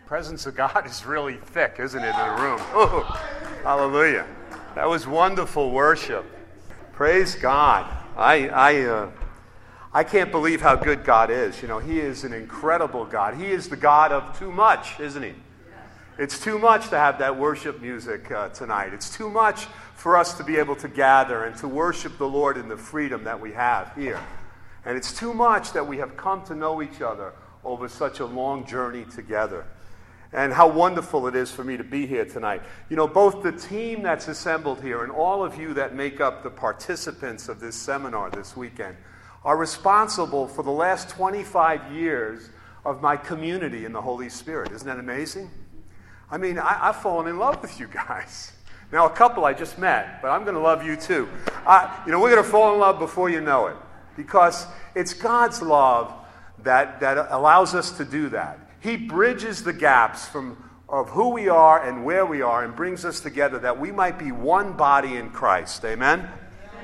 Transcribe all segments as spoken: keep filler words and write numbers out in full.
presence of God is really thick, isn't it, in the room? Ooh, hallelujah. That was wonderful worship. Praise God. I I uh, I can't believe how good God is. You know, He is an incredible God. He is the God of too much, isn't He? It's too much to have that worship music uh, tonight. It's too much for us to be able to gather and to worship the Lord in the freedom that we have here. And it's too much that we have come to know each other over such a long journey together. And how wonderful it is for me to be here tonight. You know, both the team that's assembled here and all of you that make up the participants of this seminar this weekend are responsible for the last twenty-five years of my community in the Holy Spirit. Isn't that amazing? I mean, I, I've fallen in love with you guys. Now, a couple I just met, but I'm going to love you too. I, you know, we're going to fall in love before you know it, because it's God's love that, that allows us to do that. He bridges the gaps from of who we are and where we are and brings us together that we might be one body in Christ. Amen? Amen.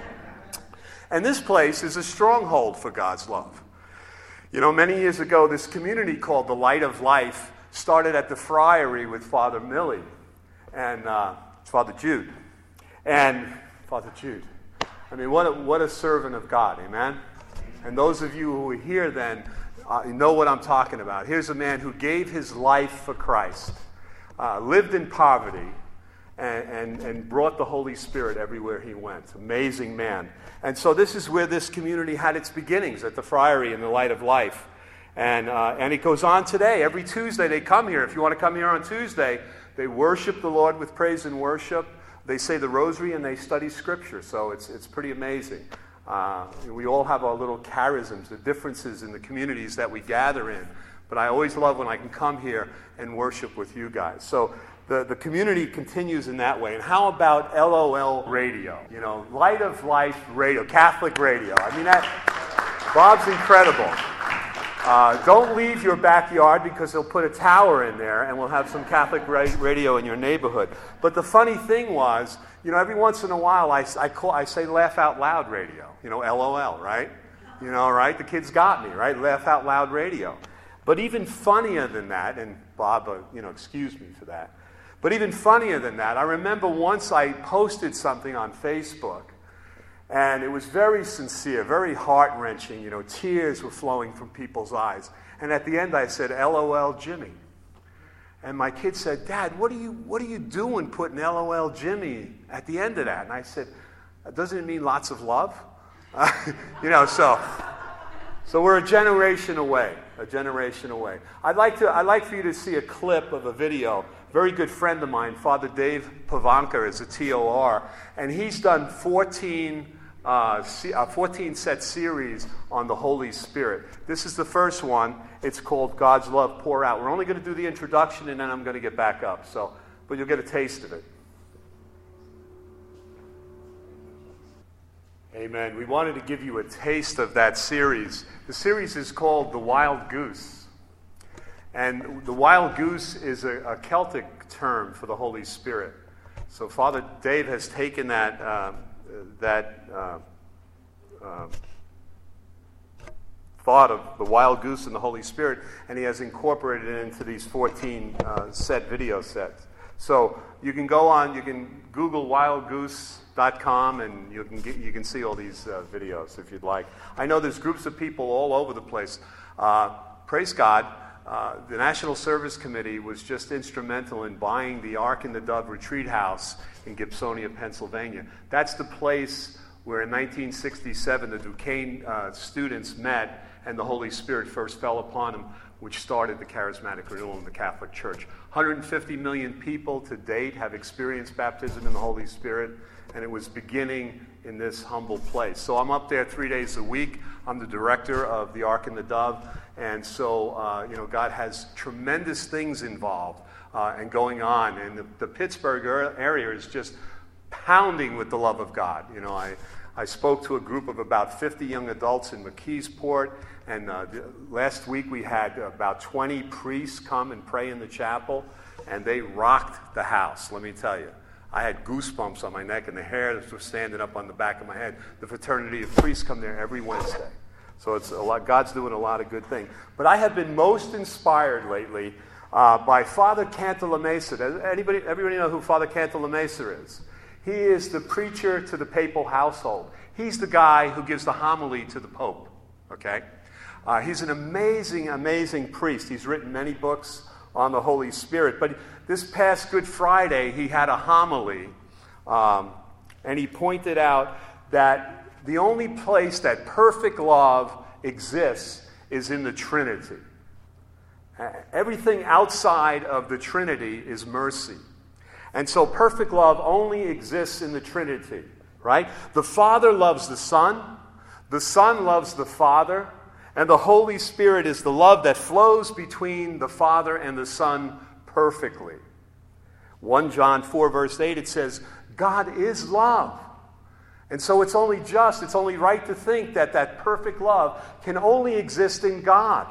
And this place is a stronghold for God's love. You know, many years ago, this community called the Light of Life started at the Friary with Father Millie and uh, Father Jude. And Father Jude. I mean, what a, what a servant of God. Amen? And those of you who were here then, Uh, you know what I'm talking about. Here's a man who gave his life for Christ, uh, lived in poverty, and, and, and brought the Holy Spirit everywhere he went. Amazing man. And so this is where this community had its beginnings, at the Friary in the Light of Life. And, uh, and it goes on today. Every Tuesday they come here. If you want to come here on Tuesday, they worship the Lord with praise and worship. They say the rosary and they study Scripture. So it's, it's pretty amazing. Uh, we all have our little charisms, the differences in the communities that we gather in. But I always love when I can come here and worship with you guys. So the, the community continues in that way. And how about L O L Radio? You know, Light of Life Radio, Catholic radio. I mean, that Bob's incredible. Uh, don't leave your backyard, because they'll put a tower in there and we'll have some Catholic ra- radio in your neighborhood. But the funny thing was, you know, every once in a while I, I, call, I say laugh out loud radio, you know, L O L, right? You know, right? The kids got me, right? Laugh out loud radio. But even funnier than that, and Bob, uh, you know, excuse me for that. But even funnier than that, I remember once I posted something on Facebook, and it was very sincere, very heart-wrenching. You know, tears were flowing from people's eyes. And at the end I said, L O L Jimmy. And my kid said, Dad, what are you what are you doing putting L O L Jimmy at the end of that? And I said, doesn't it mean lots of love? Uh, you know, so so we're a generation away, a generation away. I'd like to I'd like for you to see a clip of a video. A very good friend of mine, Father Dave Pavanka, is a T O R, and he's done fourteen Uh, a fourteen-set series on the Holy Spirit. This is the first one. It's called God's Love Pour Out. We're only going to do the introduction, and then I'm going to get back up. So, but you'll get a taste of it. Amen. We wanted to give you a taste of that series. The series is called The Wild Goose. And the wild goose is a, a Celtic term for the Holy Spirit. So Father Dave has taken that... Uh, that uh, uh, thought of the wild goose and the Holy Spirit, and he has incorporated it into these fourteen uh, set video sets. So you can go on, you can Google wild goose dot com, and you can get, you can see all these uh, videos if you'd like. I know there's groups of people all over the place. Uh, praise God. Uh, the National Service Committee was just instrumental in buying the Ark and the Dove Retreat House in Gibsonia, Pennsylvania. That's the place where in nineteen sixty-seven the Duquesne uh, students met and the Holy Spirit first fell upon them, which started the charismatic renewal in the Catholic Church. one hundred fifty million people to date have experienced baptism in the Holy Spirit, and it was beginning in this humble place. So I'm up there three days a week. I'm the director of the Ark and the Dove, and so uh, you know, God has tremendous things involved uh, and going on, and the, the Pittsburgh area is just pounding with the love of God. You know, I I spoke to a group of about fifty young adults in McKeesport, and uh, the, last week we had about twenty priests come and pray in the chapel, and they rocked the house, let me tell you. I had goosebumps on my neck, and the hairs were standing up on the back of my head. The fraternity of priests come there every Wednesday. So it's a lot, God's doing a lot of good things. But I have been most inspired lately uh, by Father Cantalamessa. Does anybody, everybody know who Father Cantalamessa is? He is the preacher to the papal household. He's the guy who gives the homily to the Pope, okay? Uh, he's an amazing, amazing priest. He's written many books on the Holy Spirit. But this past Good Friday, he had a homily, um, and he pointed out that the only place that perfect love exists is in the Trinity. Uh, everything outside of the Trinity is mercy. And so perfect love only exists in the Trinity, right? The Father loves the Son, the Son loves the Father, and the Holy Spirit is the love that flows between the Father and the Son perfectly. First John four, verse eight, it says, God is love. And so it's only just, it's only right to think that that perfect love can only exist in God.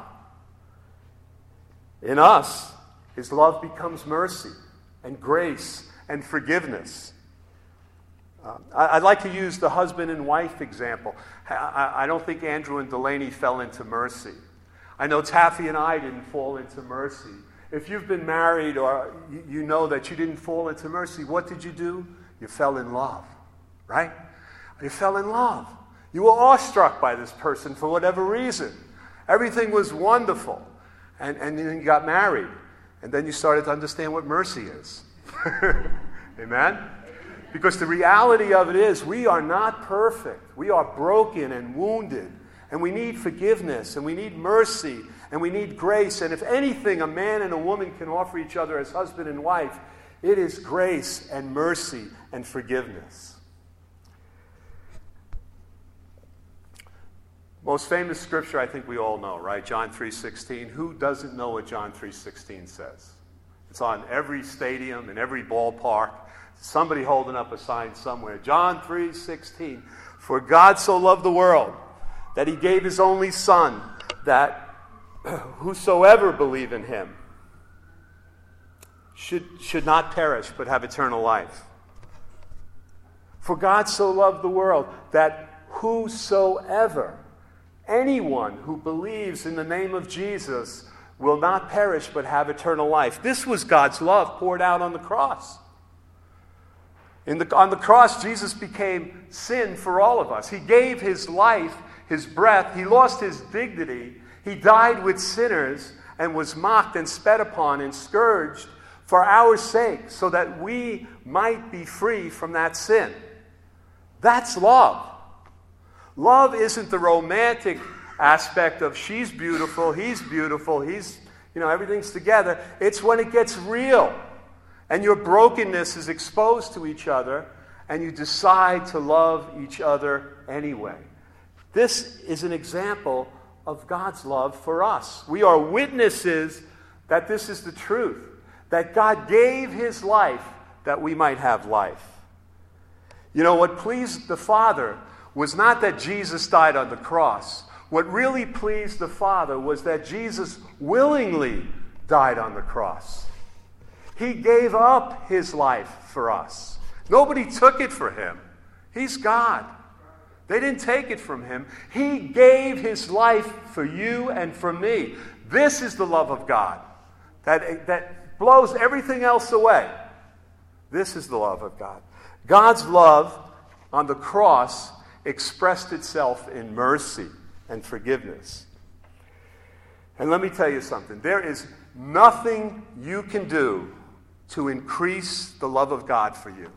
In us, His love becomes mercy and grace and forgiveness. Uh, I'd like to use the husband and wife example. I, I don't think Andrew and Delaney fell into mercy. I know Taffy and I didn't fall into mercy. If you've been married or you, you know that you didn't fall into mercy, what did you do? You fell in love, right? You fell in love. You were awestruck by this person for whatever reason. Everything was wonderful. And, and then you got married. And then you started to understand what mercy is. Amen? Because the reality of it is we are not perfect. We are broken and wounded. And we need forgiveness. And we need mercy. And we need grace. And if anything a man and a woman can offer each other as husband and wife, it is grace and mercy and forgiveness. Most famous scripture I think we all know, right? John three sixteen. Who doesn't know what John three sixteen says? It's on every stadium and every ballpark. Somebody holding up a sign somewhere. John three sixteen. For God so loved the world that He gave His only Son, that whosoever believe in Him should, should not perish but have eternal life. For God so loved the world that whosoever, anyone who believes in the name of Jesus, will not perish but have eternal life. This was God's love poured out on the cross. In the, on the cross, Jesus became sin for all of us. He gave His life, His breath. He lost His dignity. He died with sinners and was mocked and spat upon and scourged for our sake so that we might be free from that sin. That's love. Love isn't the romantic aspect of she's beautiful, he's beautiful, he's, you know, everything's together. It's when it gets real and your brokenness is exposed to each other and you decide to love each other anyway. This is an example of God's love for us. We are witnesses that this is the truth, that God gave His life that we might have life. You know, what pleased the Father was not that Jesus died on the cross. What really pleased the Father was that Jesus willingly died on the cross. He gave up His life for us. Nobody took it for Him. He's God. They didn't take it from Him. He gave His life for you and for me. This is the love of God that, that blows everything else away. This is the love of God. God's love on the cross expressed itself in mercy and forgiveness. And let me tell you something. There is nothing you can do to increase the love of God for you.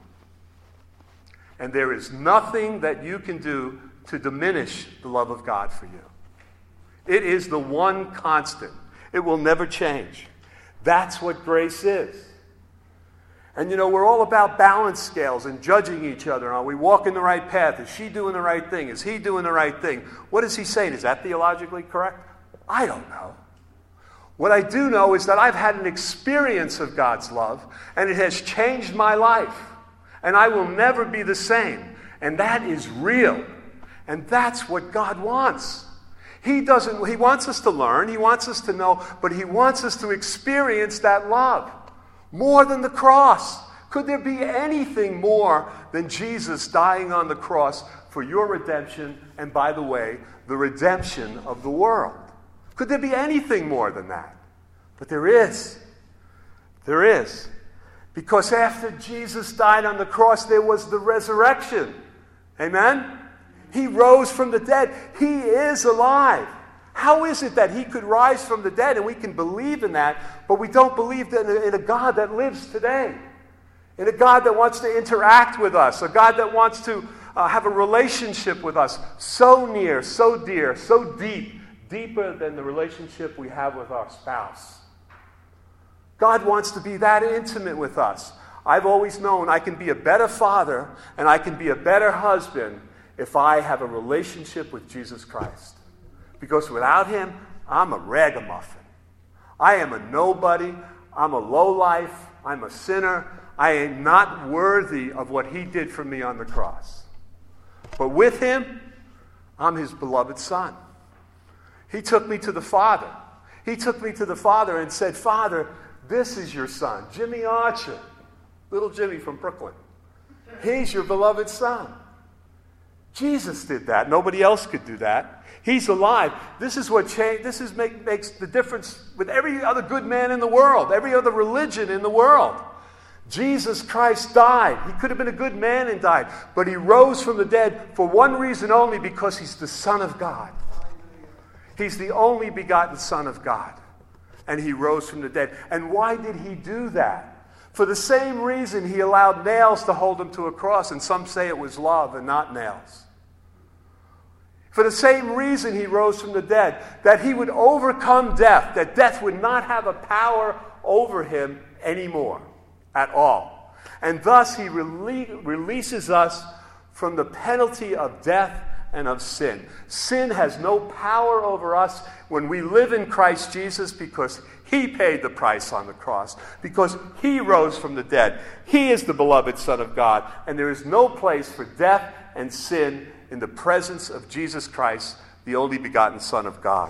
And there is nothing that you can do to diminish the love of God for you. It is the one constant. It will never change. That's what grace is. And you know, we're all about balance scales and judging each other. Are we walking the right path? Is she doing the right thing? Is he doing the right thing? What is he saying? Is that theologically correct? I don't know. What I do know is that I've had an experience of God's love, and it has changed my life. And I will never be the same. And that is real. And that's what God wants. He doesn't, He wants us to learn, He wants us to know, but He wants us to experience that love. More than the cross. Could there be anything more than Jesus dying on the cross for your redemption and, by the way, the redemption of the world? Could there be anything more than that? But there is. There is. Because after Jesus died on the cross, there was the resurrection. Amen? He rose from the dead. He is alive. How is it that he could rise from the dead and we can believe in that, but we don't believe in a, in a God that lives today? In a God that wants to interact with us, a God that wants to uh, have a relationship with us so near, so dear, so deep, deeper than the relationship we have with our spouse. God wants to be that intimate with us. I've always known I can be a better father and I can be a better husband if I have a relationship with Jesus Christ. Because without him, I'm a ragamuffin. I am a nobody. I'm a lowlife. I'm a sinner. I am not worthy of what he did for me on the cross. But with him, I'm his beloved son. He took me to the Father. He took me to the Father and said, Father, this is your son, Jimmy Archer, little Jimmy from Brooklyn. He's your beloved son. Jesus did that. Nobody else could do that. He's alive. This is what change. This is make, makes the difference with every other good man in the world, every other religion in the world. Jesus Christ died. He could have been a good man and died, but he rose from the dead for one reason only, because he's the Son of God. He's the only begotten Son of God, and he rose from the dead. And why did he do that? For the same reason he allowed nails to hold him to a cross, and some say it was love and not nails. For the same reason he rose from the dead, that he would overcome death, that death would not have a power over him anymore at all. And thus he rele- releases us from the penalty of death and of sin. Sin has no power over us when we live in Christ Jesus, because he paid the price on the cross, because he rose from the dead. He is the beloved Son of God, and there is no place for death and sin in the presence of Jesus Christ, the only begotten Son of God.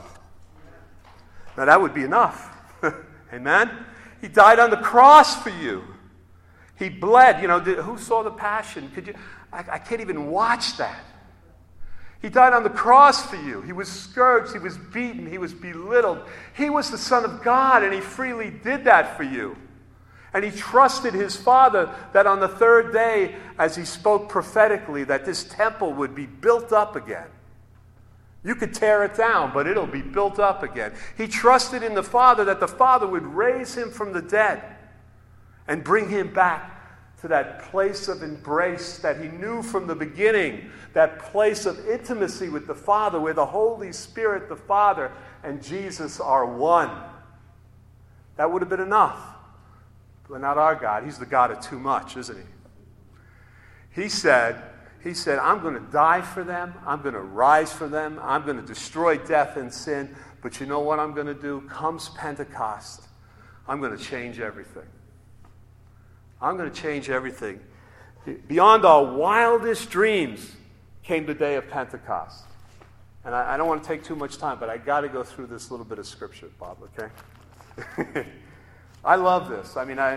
Now that would be enough. Amen? He died on the cross for you. He bled. You know, did, who saw the Passion? Could you? I, I can't even watch that. He died on the cross for you. He was scourged. He was beaten. He was belittled. He was the Son of God, and he freely did that for you. And he trusted his Father that on the third day, as he spoke prophetically, that this temple would be built up again. You could tear it down, but it'll be built up again. He trusted in the Father that the Father would raise him from the dead and bring him back to that place of embrace that he knew from the beginning, that place of intimacy with the Father, where the Holy Spirit, the Father, and Jesus are one. That would have been enough. But not our God. He's the God of too much, isn't he? He said, he said, I'm going to die for them. I'm going to rise for them. I'm going to destroy death and sin. But you know what I'm going to do? Comes Pentecost, I'm going to change everything. I'm going to change everything. Beyond our wildest dreams came the day of Pentecost. And I, I don't want to take too much time, but I got to go through this little bit of scripture, Bob, okay? I love this. I mean, I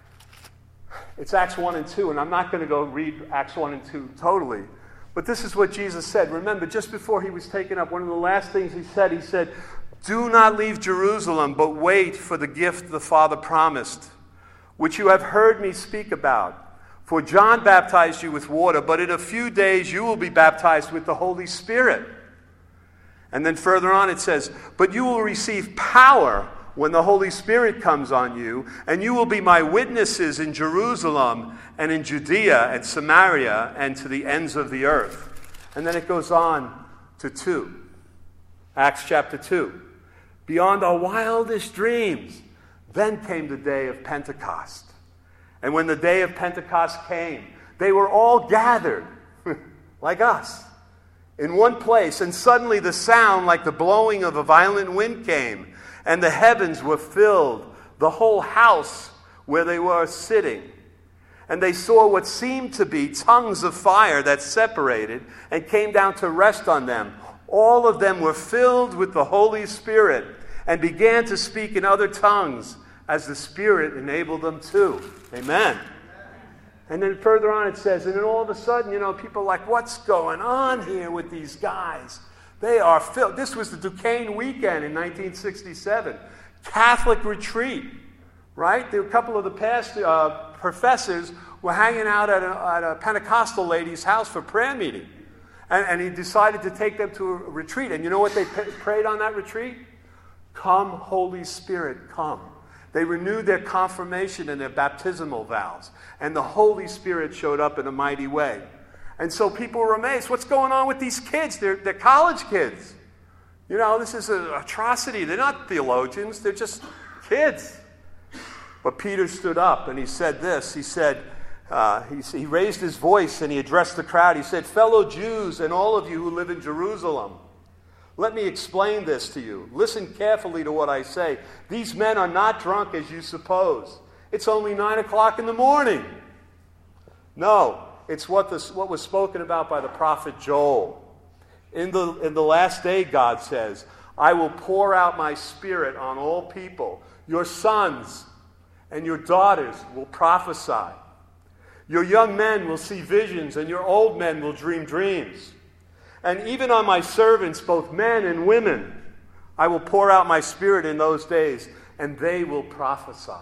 it's Acts one and two, and I'm not going to go read Acts one and two totally. But this is what Jesus said. Remember, just before he was taken up, one of the last things he said, he said, do not leave Jerusalem, but wait for the gift the Father promised, which you have heard me speak about. For John baptized you with water, but in a few days you will be baptized with the Holy Spirit. And then further on it says, but you will receive power when the Holy Spirit comes on you, and you will be my witnesses in Jerusalem and in Judea and Samaria and to the ends of the earth. And then it goes on to two. Acts chapter two. Beyond our wildest dreams, then came the day of Pentecost. And when the day of Pentecost came, they were all gathered, like us, in one place, and suddenly the sound like the blowing of a violent wind came, and the heavens were filled, the whole house where they were sitting. And they saw what seemed to be tongues of fire that separated and came down to rest on them. All of them were filled with the Holy Spirit and began to speak in other tongues as the Spirit enabled them to. Amen. And then further on it says, and then all of a sudden, you know, people are like, what's going on here with these guys? They are filled. This was the Duquesne weekend in nineteen sixty-seven. Catholic retreat. right? There were a couple of the past uh, professors were hanging out at a, at a Pentecostal lady's house for prayer meeting. And, and he decided to take them to a retreat. And you know what they p- prayed on that retreat? Come, Holy Spirit, come. They renewed their confirmation and their baptismal vows. And the Holy Spirit showed up in a mighty way. And so people were amazed. What's going on with these kids? They're, they're college kids. You know, this is an atrocity. They're not theologians. They're just kids. But Peter stood up and he said this. He said, uh, he, he raised his voice and he addressed the crowd. He said, fellow Jews and all of you who live in Jerusalem, let me explain this to you. Listen carefully to what I say. These men are not drunk as you suppose. It's only nine o'clock in the morning. No, it's what, this, what was spoken about by the prophet Joel. In the, in the last day, God says, I will pour out my spirit on all people. Your sons and your daughters will prophesy. Your young men will see visions, and your old men will dream dreams. And even on my servants, both men and women, I will pour out my spirit in those days, and they will prophesy.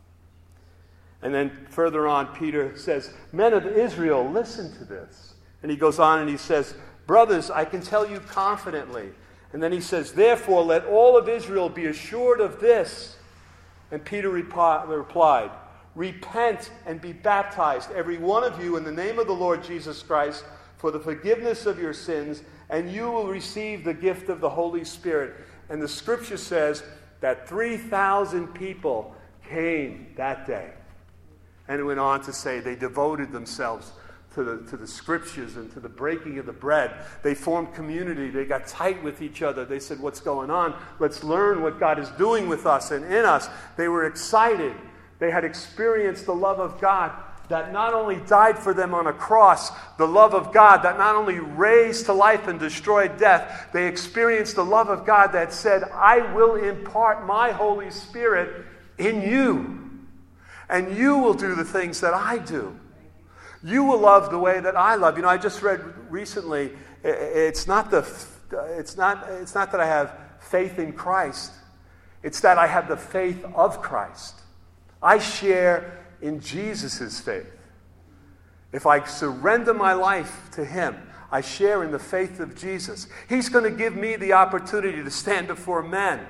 And then further on, Peter says, men of Israel, listen to this. And he goes on and he says, brothers, I can tell you confidently. And then he says, therefore, let all of Israel be assured of this. And Peter repi- replied, repent and be baptized, every one of you, in the name of the Lord Jesus Christ, for the forgiveness of your sins, and you will receive the gift of the Holy Spirit. And the scripture says that three thousand people came that day. And it went on to say they devoted themselves to the, to the scriptures and to the breaking of the bread. They formed community. They got tight with each other. They said, what's going on? Let's learn what God is doing with us and in us. They were excited. They had experienced the love of God that not only died for them on a cross, the love of God that not only raised to life and destroyed death, they experienced the love of God that said, I will impart my Holy Spirit in you. And you will do the things that I do. You will love the way that I love. You know, I just read recently, it's not the, it's not, it's not that I have faith in Christ. It's that I have the faith of Christ. I share in Jesus' faith. If I surrender my life to Him, I share in the faith of Jesus. He's going to give me the opportunity to stand before men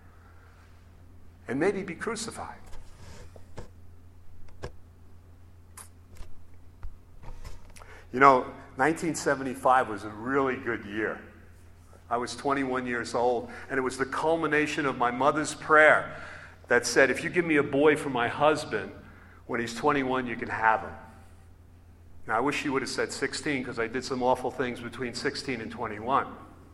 and maybe be crucified. You know, nineteen seventy-five was a really good year. I was twenty-one years old, and it was the culmination of my mother's prayer that said, if you give me a boy for my husband, when he's twenty-one, you can have him. Now, I wish she would have said sixteen, because I did some awful things between sixteen and twenty-one.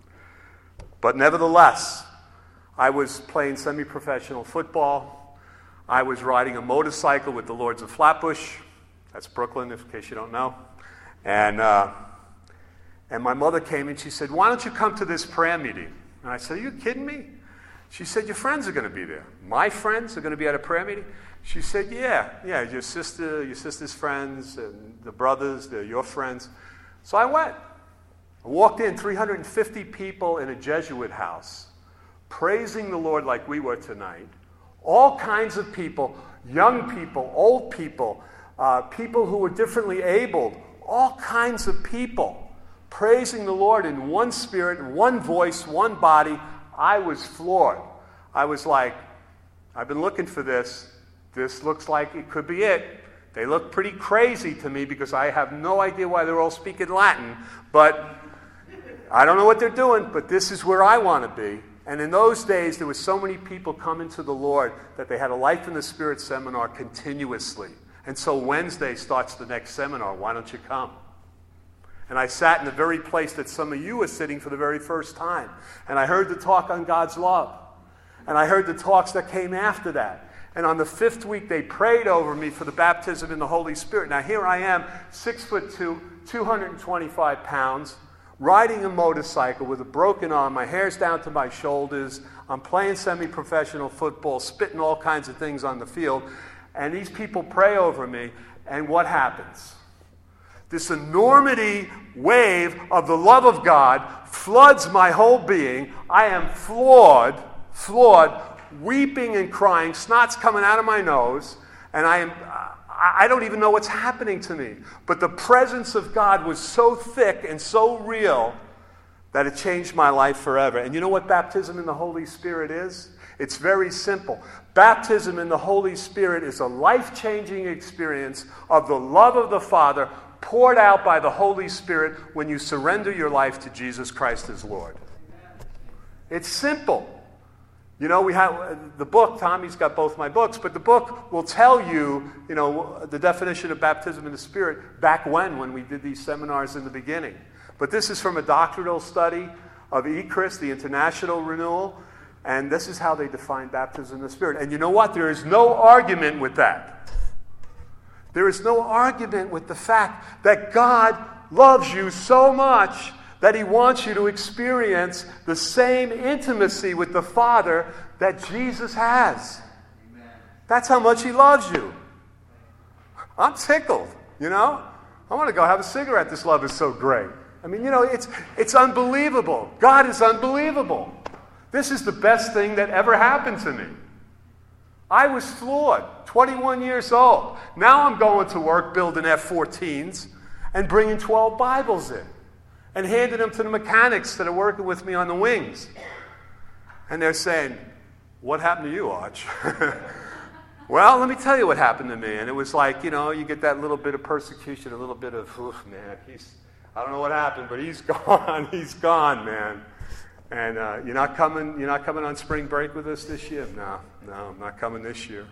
But nevertheless, I was playing semi-professional football. I was riding a motorcycle with the Lords of Flatbush. That's Brooklyn, in case you don't know. And uh, and my mother came and she said, why don't you come to this prayer meeting? And I said, are you kidding me? She said, your friends are going to be there. My friends are going to be at a prayer meeting? She said, yeah, yeah, your sister, your sister's friends, and the brothers, they're your friends. So I went. I walked in, three hundred fifty people in a Jesuit house, praising the Lord like we were tonight. All kinds of people, young people, old people, uh, people who were differently abled, all kinds of people praising the Lord in one spirit, in one voice, one body. I was floored. I was like, I've been looking for this. This looks like it could be it. They look pretty crazy to me because I have no idea why they're all speaking Latin, but I don't know what they're doing, but this is where I want to be. And in those days, there were so many people coming to the Lord that they had a Life in the Spirit seminar continuously. And so Wednesday starts the next seminar. Why don't you come? And I sat in the very place that some of you are sitting for the very first time. And I heard the talk on God's love. And I heard the talks that came after that. And on the fifth week, they prayed over me for the baptism in the Holy Spirit. Now here I am, six foot two, two hundred twenty-five pounds, riding a motorcycle with a broken arm. My hair's down to my shoulders. I'm playing semi-professional football, spitting all kinds of things on the field. And these people pray over me, and what happens? This enormity wave of the love of God floods my whole being. I am floored, floored. weeping and crying, snot's coming out of my nose, and I am, I don't even know what's happening to me. But the presence of God was so thick and so real that it changed my life forever. And you know what baptism in the Holy Spirit is? It's very simple. Baptism in the Holy Spirit is a life-changing experience of the love of the Father poured out by the Holy Spirit when you surrender your life to Jesus Christ as Lord. It's simple. You know, we have the book, Tommy's got both my books, but the book will tell you, you know, the definition of baptism in the Spirit back when, when we did these seminars in the beginning. But this is from a doctrinal study of E C R I S, the International Renewal, and this is how they define baptism in the Spirit. And you know what? There is no argument with that. There is no argument with the fact that God loves you so much that he wants you to experience the same intimacy with the Father that Jesus has. Amen. That's how much he loves you. I'm tickled, you know? I want to go have a cigarette. This love is so great. I mean, you know, it's, it's unbelievable. God is unbelievable. This is the best thing that ever happened to me. I was floored, twenty-one years old. Now I'm going to work building F fourteens and bringing twelve Bibles in and handing them to the mechanics that are working with me on the wings. And they're saying, "What happened to you, Arch?" Well, let me tell you what happened to me. And it was like, you know, you get that little bit of persecution, a little bit of, oof, man, he's, I don't know what happened, but he's gone. He's gone, man. And uh, you're not coming. You're not coming on spring break with us this year. No, no, I'm not coming this year.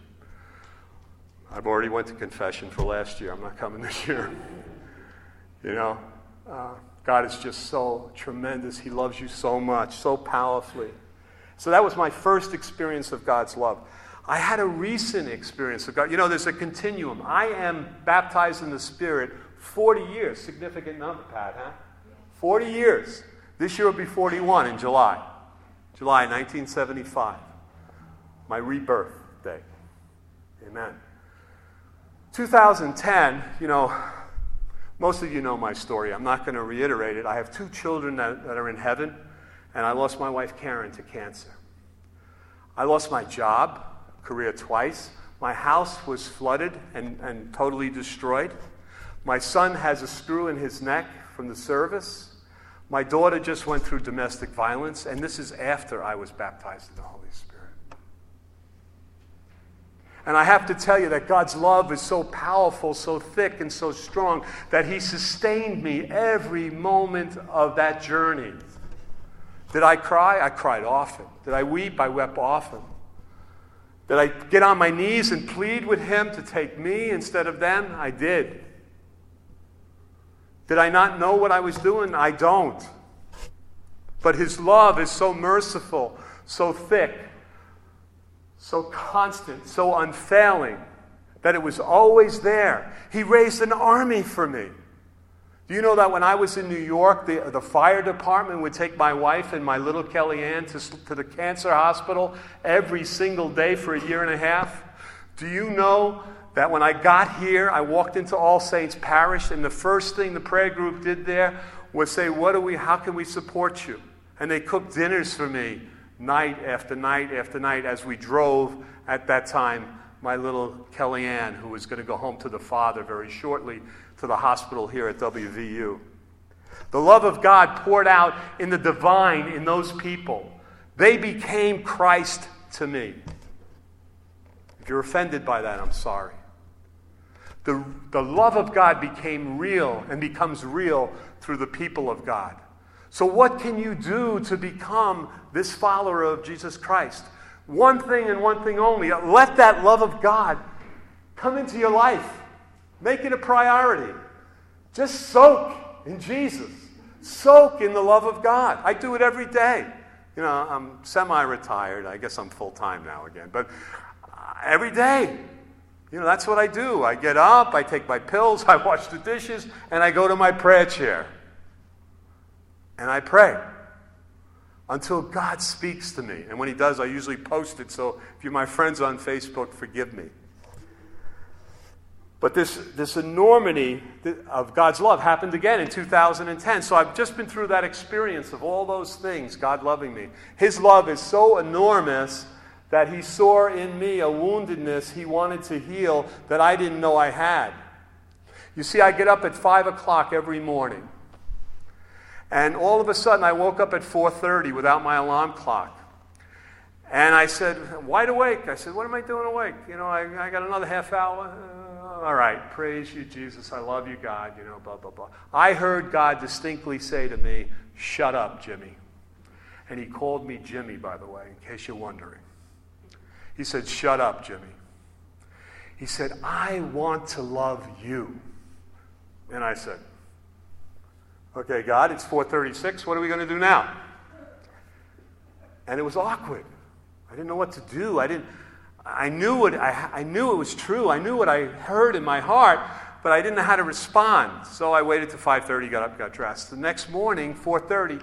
I've already went to confession for last year. I'm not coming this year. You know, uh, God is just so tremendous. He loves you so much, so powerfully. So that was my first experience of God's love. I had a recent experience of God. You know, there's a continuum. I am baptized in the Spirit forty years. Significant number, Pat, huh? forty years. This year will be forty-one in July. July nineteen seventy-five. My rebirth day. Amen. two thousand ten, you know, most of you know my story. I'm not going to reiterate it. I have two children that, that are in heaven, and I lost my wife Karen to cancer. I lost my job, career twice. My house was flooded and, and totally destroyed. My son has a screw in his neck from the service. My daughter just went through domestic violence, and this is after I was baptized in the Holy Spirit. And I have to tell you that God's love is so powerful, so thick, and so strong that he sustained me every moment of that journey. Did I cry? I cried often. Did I weep? I wept often. Did I get on my knees and plead with him to take me instead of them? I did. Did I not know what I was doing? I don't. But his love is so merciful, so thick, so constant, so unfailing, that it was always there. He raised an army for me. Do you know that when I was in New York, the, the fire department would take my wife and my little Kellyanne to, to the cancer hospital every single day for a year and a half? Do you know that when I got here, I walked into All Saints Parish, and the first thing the prayer group did there was say, "What do we? How can we support you?" And they cooked dinners for me night after night after night as we drove, at that time, my little Kellyanne, who was going to go home to the Father very shortly, to the hospital here at W V U. The love of God poured out in the divine in those people. They became Christ to me. If you're offended by that, I'm sorry. The, the love of God became real and becomes real through the people of God. So what can you do to become this follower of Jesus Christ? One thing and one thing only. Let that love of God come into your life. Make it a priority. Just soak in Jesus. Soak in the love of God. I do it every day. You know, I'm semi-retired. I guess I'm full-time now again. But every day. You know, that's what I do. I get up, I take my pills, I wash the dishes, and I go to my prayer chair. And I pray until God speaks to me. And when he does, I usually post it. So if you're my friends on Facebook, forgive me. But this, this enormity of God's love happened again in two thousand ten. So I've just been through that experience of all those things, God loving me. His love is so enormous that he saw in me a woundedness he wanted to heal that I didn't know I had. You see, I get up at five o'clock every morning. And all of a sudden, I woke up at four thirty without my alarm clock. And I said, wide awake. I said, what am I doing awake? You know, I, I got another half hour. Uh, all right, praise you, Jesus. I love you, God. You know, blah, blah, blah. I heard God distinctly say to me, shut up, Jimmy. And he called me Jimmy, by the way, in case you're wondering. He said, shut up, Jimmy. He said, I want to love you. And I said, okay, God, it's four thirty-six. What are we going to do now? And it was awkward. I didn't know what to do. I didn't. I knew what I, I knew it was true. I knew what I heard in my heart, but I didn't know how to respond. So I waited till five thirty, got up, got dressed. The next morning, four thirty,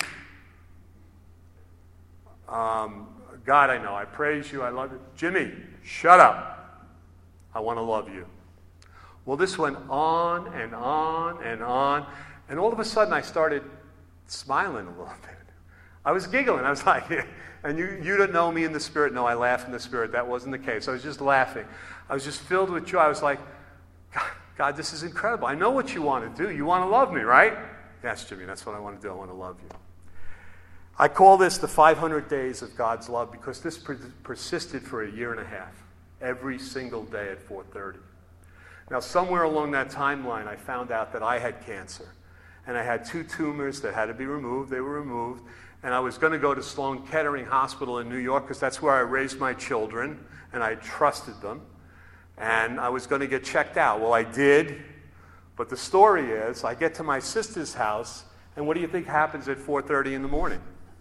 um, God, I know. I praise you. I love you. Jimmy, shut up. I want to love you. Well, this went on and on and on. And all of a sudden, I started smiling a little bit. I was giggling. I was like, and you, you don't know me in the spirit. No, I laugh in the spirit. That wasn't the case. I was just laughing. I was just filled with joy. I was like, God, God, this is incredible. I know what you want to do. You want to love me, right? Yes, Jimmy, that's what I want to do. I want to love you. I call this the five hundred days of God's love because this per- persisted for a year and a half, every single day at four thirty. Now, somewhere along that timeline, I found out that I had cancer. And I had two tumors that had to be removed. They were removed. And I was going to go to Sloan Kettering Hospital in New York because that's where I raised my children, and I trusted them. And I was going to get checked out. Well, I did. But the story is, I get to my sister's house, and what do you think happens at four thirty in the morning?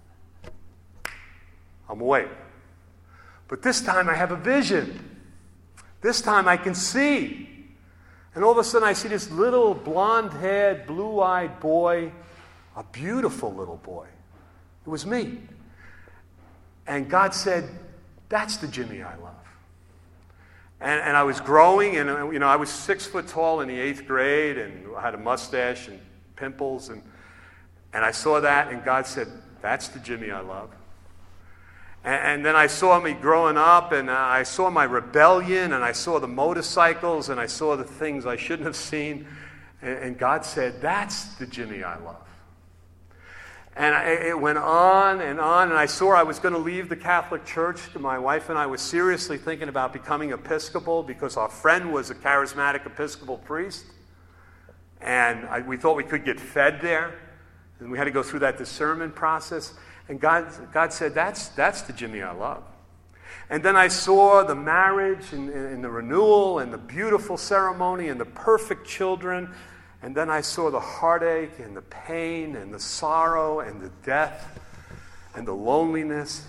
I'm awake. But this time I have a vision. This time I can see. And all of a sudden I see this little blonde-haired, blue-eyed boy, a beautiful little boy. It was me. And God said, that's the Jimmy I love. And, and I was growing, and you know, I was six foot tall in the eighth grade, and I had a mustache and pimples, and, and I saw that, and God said, that's the Jimmy I love. And then I saw me growing up, and I saw my rebellion, and I saw the motorcycles, and I saw the things I shouldn't have seen. And God said, that's the Jimmy I love. And it went on and on, and I saw I was going to leave the Catholic Church. My wife and I were seriously thinking about becoming Episcopal because our friend was a charismatic Episcopal priest. And I, we thought we could get fed there, and we had to go through that discernment process. And God, God said, that's, that's the Jimmy I love. And then I saw the marriage and, and the renewal and the beautiful ceremony and the perfect children. And then I saw the heartache and the pain and the sorrow and the death and the loneliness.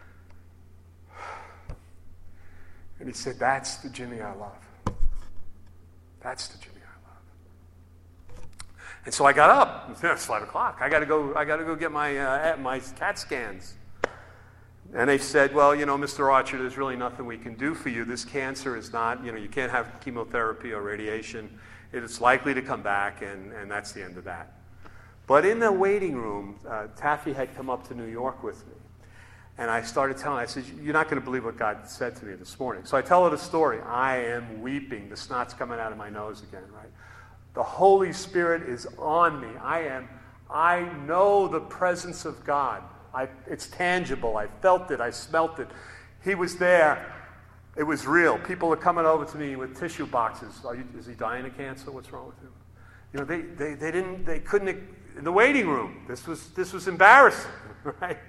And he said, that's the Jimmy I love. That's the Jimmy. And so I got up. It's five o'clock. I got to go. I got to go get my uh, my CAT scans. And they said, "Well, you know, Mister Archer, there's really nothing we can do for you. This cancer is not. You know, you can't have chemotherapy or radiation. It is likely to come back, and and that's the end of that." But in the waiting room, uh, Taffy had come up to New York with me, and I started telling her, I said, "You're not going to believe what God said to me this morning." So I tell her the story. I am weeping. The snot's coming out of my nose again, right? The Holy Spirit is on me. I am, I know the presence of God. I, it's tangible. I felt it. I smelt it. He was there. It was real. People are coming over to me with tissue boxes. Are you, is he dying of cancer? What's wrong with him? You know, they, they, they didn't, they couldn't, in the waiting room. This was, this was embarrassing, right?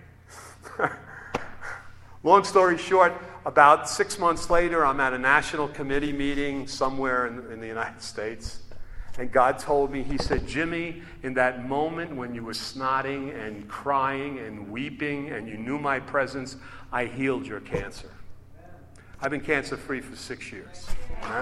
Long story short, about six months later, I'm at a national committee meeting somewhere in, in the United States. And God told me, he said, Jimmy, in that moment when you were snotting and crying and weeping and you knew my presence, I healed your cancer. I've been cancer-free for six years. Right?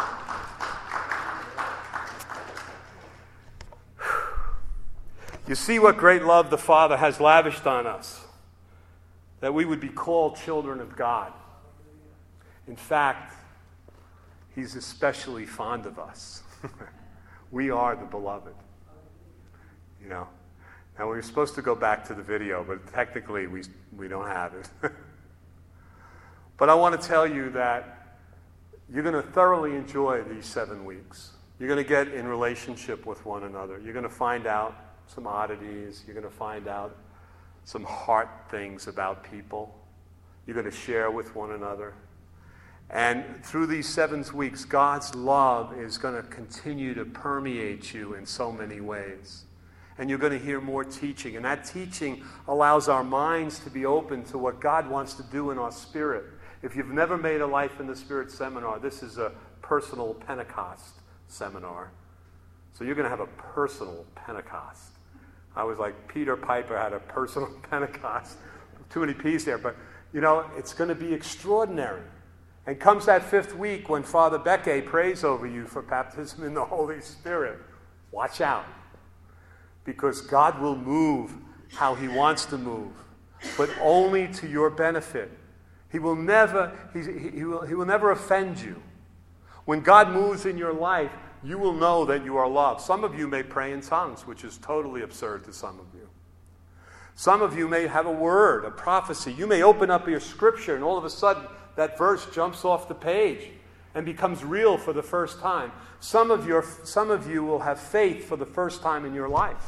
You see what great love the Father has lavished on us, that we would be called children of God. In fact, he's especially fond of us. We are the beloved. You know. Now, we were supposed to go back to the video, but technically we, we don't have it. But I want to tell you that you're going to thoroughly enjoy these seven weeks. You're going to get in relationship with one another. You're going to find out some oddities. You're going to find out some heart things about people. You're going to share with one another. And through these seven weeks, God's love is going to continue to permeate you in so many ways. And you're going to hear more teaching. And that teaching allows our minds to be open to what God wants to do in our spirit. If you've never made a Life in the Spirit seminar, this is a personal Pentecost seminar. So you're going to have a personal Pentecost. I was like, Peter Piper had a personal Pentecost. Too many P's there. But, you know, it's going to be extraordinary. And comes that fifth week when Father Becke prays over you for baptism in the Holy Spirit. Watch out. Because God will move how he wants to move, but only to your benefit. He will never, he, he, will, he will never offend you. When God moves in your life, you will know that you are loved. Some of you may pray in tongues, which is totally absurd to some of you. Some of you may have a word, a prophecy. You may open up your scripture, and all of a sudden, that verse jumps off the page and becomes real for the first time. Some of your, some of you will have faith for the first time in your life.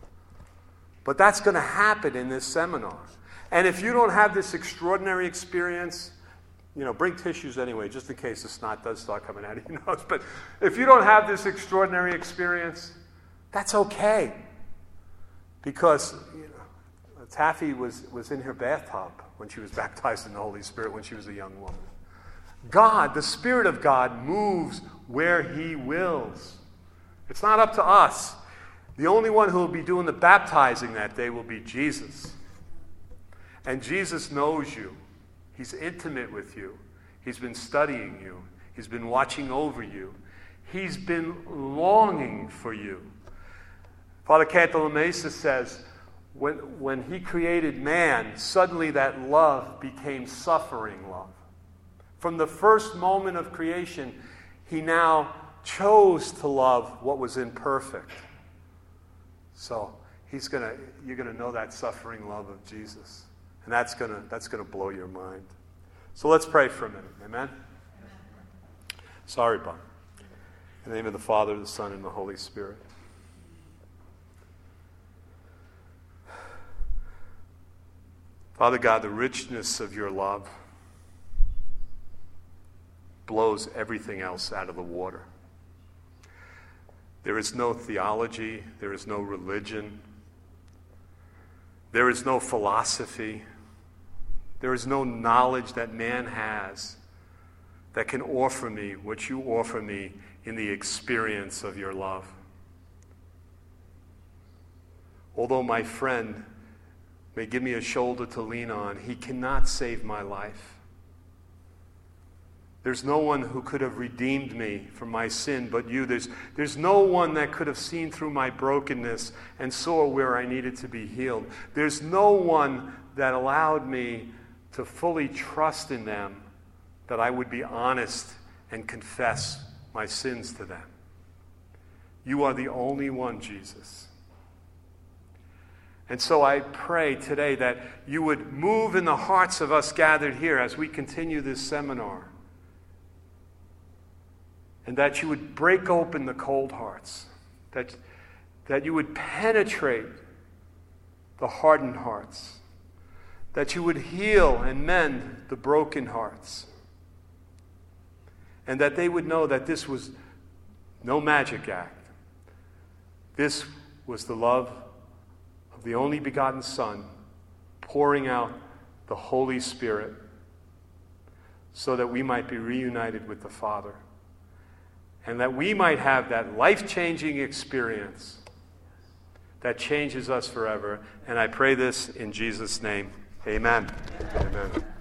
But that's going to happen in this seminar. And if you don't have this extraordinary experience, you know, bring tissues anyway, just in case the snot does start coming out of your nose. But if you don't have this extraordinary experience, that's okay. Because, you know, Taffy was, was in her bathtub when she was baptized in the Holy Spirit when she was a young woman. God, the Spirit of God, moves where he wills. It's not up to us. The only one who will be doing the baptizing that day will be Jesus. And Jesus knows you. He's intimate with you. He's been studying you. He's been watching over you. He's been longing for you. Father Cantalamessa says, when, when he created man, suddenly that love became suffering love. From the first moment of creation, he now chose to love what was imperfect. So he's gonna, you're going to know that suffering love of Jesus. And that's going to that's gonna blow your mind. So let's pray for a minute. Amen? Sorry, Bob. In the name of the Father, the Son, and the Holy Spirit. Father God, the richness of your love blows everything else out of the water. There is no theology. There is no religion. There is no philosophy. There is no knowledge that man has that can offer me what you offer me in the experience of your love. Although my friend may give me a shoulder to lean on, he cannot save my life. There's no one who could have redeemed me from my sin but you. There's, there's no one that could have seen through my brokenness and saw where I needed to be healed. There's no one that allowed me to fully trust in them that I would be honest and confess my sins to them. You are the only one, Jesus. And so I pray today that you would move in the hearts of us gathered here as we continue this seminar. And that you would break open the cold hearts. That, that you would penetrate the hardened hearts. That you would heal and mend the broken hearts. And that they would know that this was no magic act. This was the love of the only begotten Son pouring out the Holy Spirit so that we might be reunited with the Father. And that we might have that life-changing experience that changes us forever. And I pray this in Jesus' name. Amen. Amen.